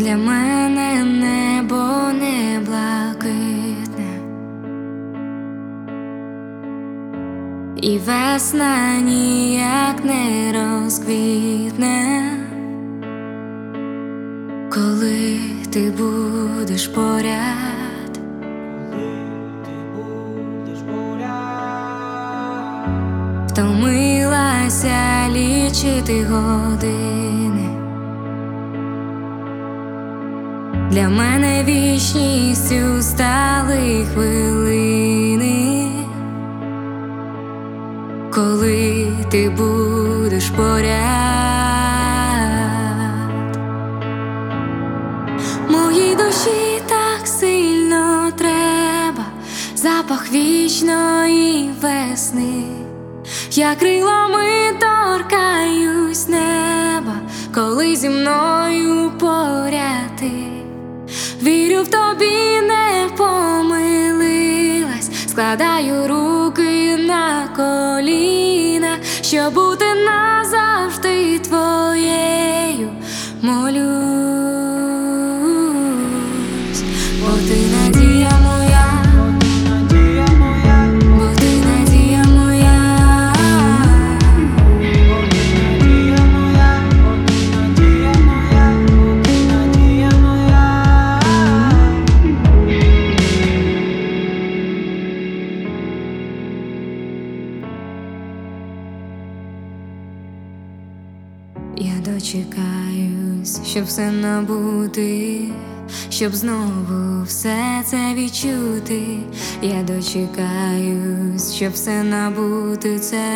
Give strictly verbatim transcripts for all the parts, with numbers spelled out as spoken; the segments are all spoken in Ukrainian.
Для мене небо не блакитне, і весна ніяк не розквітне, коли ти будеш поряд, втомилася лічити години. Для мене вічністю стали хвилини, коли ти будеш поряд. Моїй душі так сильно треба запах вічної весни. Я крилами торкаюсь неба, коли зі мною поряд ти. Вірю, в тобі не помилилась, складаю руки на коліна, щоб бути назавжди твоєю. Молюсь, бо ти надія моя, бо ти надія моя, я дочекаюсь, щоб все набути, щоб знову все це відчути. Я дочекаюсь, щоб все набути це.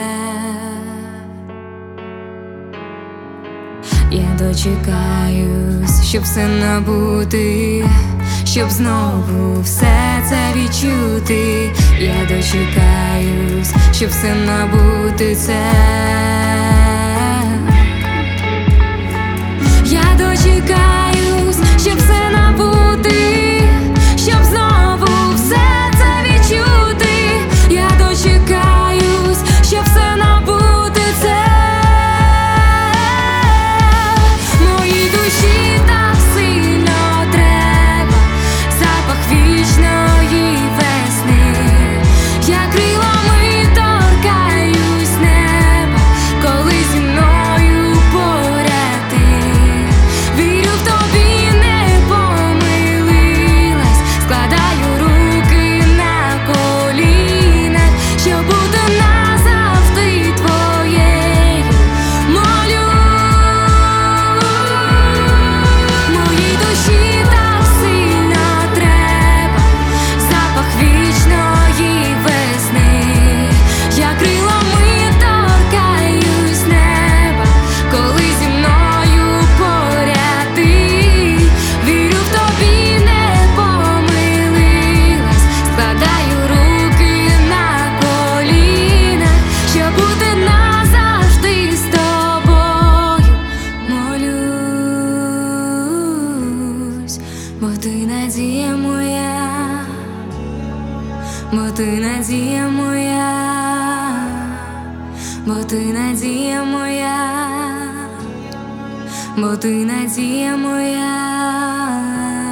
Я дочекаюсь, щоб все набути, щоб знову все це відчути. Я дочекаюсь, щоб все набути це. Я дочекаюсь, щоб все набути, щоб знову все це відчути. Я дочекаюсь, щоб все набути це. Моїй душі так сильно треба запах вічної весни. Я крилами торкаюсь неба, коли зі мною поряд ти. Вірю, в тобі не помилилась, складаю руки на колінах, щоб бути назавжди твоєю. Молюсь, моїй душі так сильно треба запах вічної весни. Я крилами торкаюсь неба, коли зі мною поряд ти. Вірю, в тобі не помилилась, складаю руки на колінах, щоб бути назавжди з тобою. Молюсь, бо ти надія моя, бо ти надія моя, бо ти надія моя, бо ти надія моя.